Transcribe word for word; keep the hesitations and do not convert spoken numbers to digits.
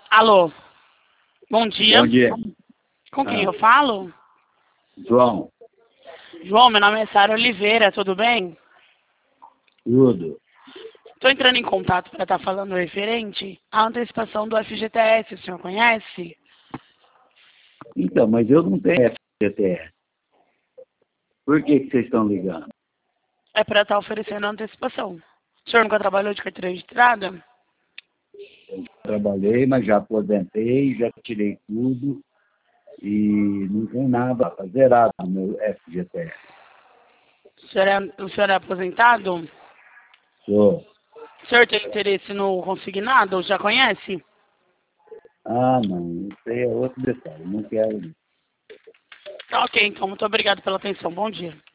Alô, bom dia. Bom dia. Com quem Ah. eu falo? João, João, meu nome é Sara Oliveira, tudo bem? tudo. Estou entrando em contato para estar falando referente à antecipação do F G T S, o senhor conhece? Então, mas eu não tenho F G T S. Por que, que vocês estão ligando? É para estar oferecendo a antecipação. O senhor nunca trabalhou de carteira registrada? Eu trabalhei, mas já aposentei, já tirei tudo e não tem nada para zerado no meu F G T S. O senhor é, o senhor é aposentado? Sou. O senhor tem interesse no consignado? Já conhece? Ah, não, isso aí é outro detalhe, não quero. Tá ok, então. Muito obrigado pela atenção. Bom dia.